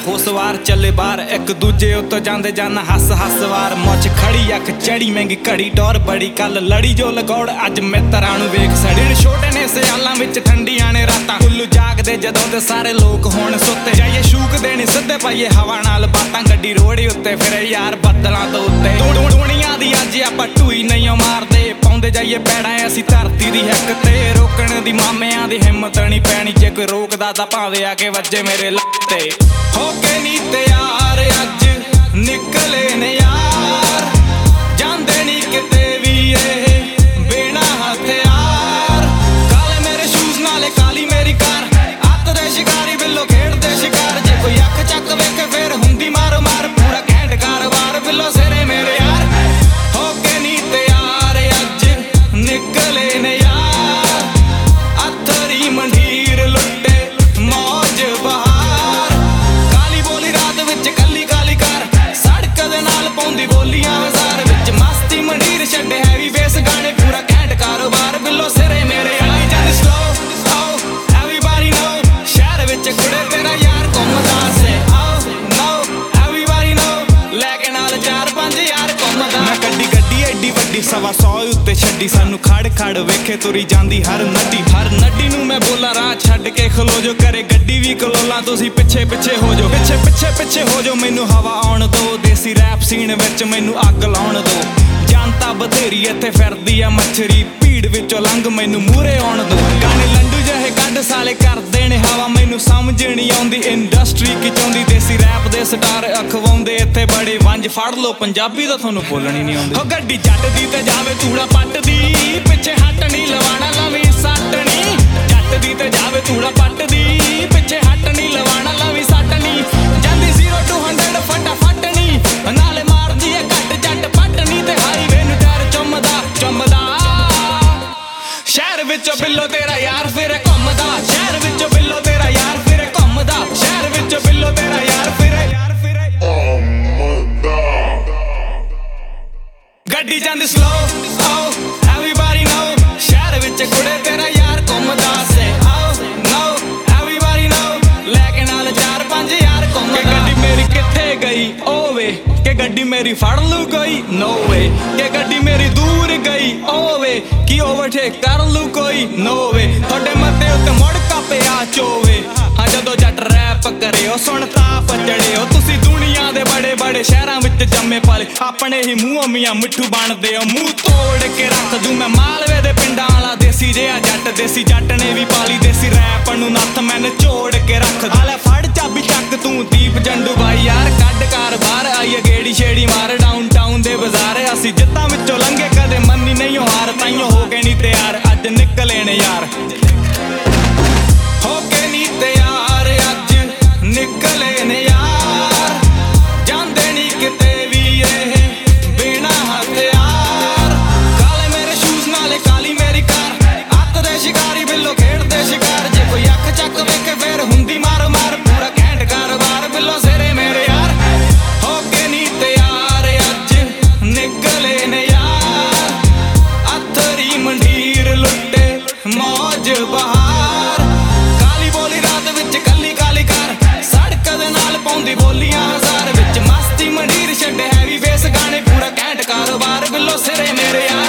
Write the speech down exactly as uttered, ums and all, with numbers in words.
हो सवार चले बार एक दूजे उत्तो जांदे जाना हस हस वार मुछ खड़ी अख चढ़ी महंगी घड़ी डोर बड़ी कल लड़ी जो लगौड़ अज मित्रां नूं वेख सड़ी छोटे ने सियालां विच ठंडियां ने रातां उल्लू जागदे जदों ते सारे लोग होण सुत्ते जाइए शूक देनी सिद्धे पाइए हवा नाल बातां गड्डी रोड़ी उत्ते फिरे यार बदलां तो उत्ते दुनिया दी अज आपां टूई नहीं मारदे पाउंदे जाइए पैड़ां असीं धरती दी हक ते रोकण दी मामियां दी हिम्मत नहीं पैनी जे कोई रोकदा तां भावें आके वज्जे मेरे लत्ते हो के नी तैयार अज निकले ने यार जांदे नी किते वी एह बिना हथियार काले मेरे शूज नाले काली मेरी कार अत दे शिकारी बिल्लो खेड़दे शिकार जे कोई अख चक वेखे फिर हुंदी मारो मार पूरा घैंट कारोबार बिल्लो सिरे मेरे यार हो के नी तैयार अज निकले ने यार अथरी मंडीर लुट्टे मौज बहार काली बोली रात विच कली काली कार सड़क दे नाल पौंदी बोलियां बाजार विच मस्ती मंडीर छड्डे हैवी बेस गाने पूरा घैंट कारोबार बिल्लो सिरे मेरे आई जद स्लो आओ एवरीबॉडी नो शहर विच कुड़े तेरा यार घुमदा से आओ नो एवरीबॉडी नो लेके नाल चार पंज यार घुमदा मैं गड्डी गड्डी एडी वड्डी सवा सौ उत्ते छड्डी सानू खड़ खड़ वेखे तुरी जांदी हर नड्डी हर नड्डी नू मैं बोला राह छड्ड के खलो जो करे गड्डी भी कलोला तुसी पिछे पिछे हो जो पिछे पिछे पिछे हो जो मैनू हवा आउण दो देसी रैप सीन विच मैनू अग लाउण दो जानता बथेरी इत्थे फिरदी आ मच्छरी भीड़ विचों लंघ मैनू मूहरे आउण दो गाने लंडू जहे कड्ड साले करदे ने हवा मैनू समझ नहीं आउंदी इंडस्ट्री की चाहुंदी देसी रैप दे स्टार अखवाउंदे इत्थे बड़े वंज फड़ लो पंजाबी दा तुहानू बोलणी नहीं आउंदी हो गड्डी जट दी ते जावे तूड़ा पट दी पिछे हट नहीं लवाना लवी सट नहीं जट दी ते जावे तूड़ा पट दी पिछे हट नहीं लवाना लवी सट नहीं जांदी ज़ीरो टू हंड्रेड फटाफट नहीं नाले मारदी है घट जट पट नहीं ते हाईवे नू टायर चुमदा चुमदा शहर विचों बिल्लो तेरा यार फिरे घुमदा शहर विचों बिल्लो तेरा यार फिरे घुमदा शहर विचों बिल्लो तेरा यार फिरे यार फिरे गड्डी जांदी स्लो आओ एवरीबॉडी नो शहर विच कुड़े तेरा यार घुमदा से आओ नो एवरीबॉडी नो लेके नाल चार पंज यार घुमदा गड्डी मेरी कित्थे गई ओवे के गड्डी मेरी फड़ लू कोई नो वे के गड्डी मेरी दूर गई ओवे की ओवरटेक कर लू कोई नो वे थोड़े मते उत्ते मुड़ कापे आ चोवे हाँ जदों जट रैप करे ओ सुन ताप चढ़े ओ तुसी दुनिया दे बड़े बड़े शहरां विच जम्मे पले अपने ही मूंह मियां मिठू बनदे ओ मुंह तोड़ के रख दूं मैं मालवे दे पिंडां वाला देसी जिहा जट देसी जट ने भी पाली देसी रैप नूं नत्थ मैं निचोड़ के रख आले फड़ चाबी चक तू दीप जंडू बाई यार कड्ड कार बाहर आईए गेड़ी छेड़ी मार डाउन टाउन दे बाजार असीं जित्तां विचों लंघे कदे मन्नी नहीं हार ताइयों हो के नहीं तैयार अज निकले ने यार हो के नहीं तैयार अज निकले ने यार जांदे नहीं किते भी एह बिना हथियार काले मेरे शूज नाले काली मेरी कार अत दे शिकारी बिल्लो खेड़दे शिकार जे कोई अख चक वेखे फिर हुंदी मारो मार पूरा घैंट कारोबार बिल्लो सिरे मेरे यार हो के नहीं तैयार अज निकले ने यार अथरी मंडीर लुट्टे मौज बहार काली बोली रात विच कली काली कार सड़क दे नाल पौंदी बोलियां बाजार विच मस्ती मंडीर छड्डे हैवी बेस गाने पूरा घैंट कारोबार बिल्लो सिरे मेरे यार।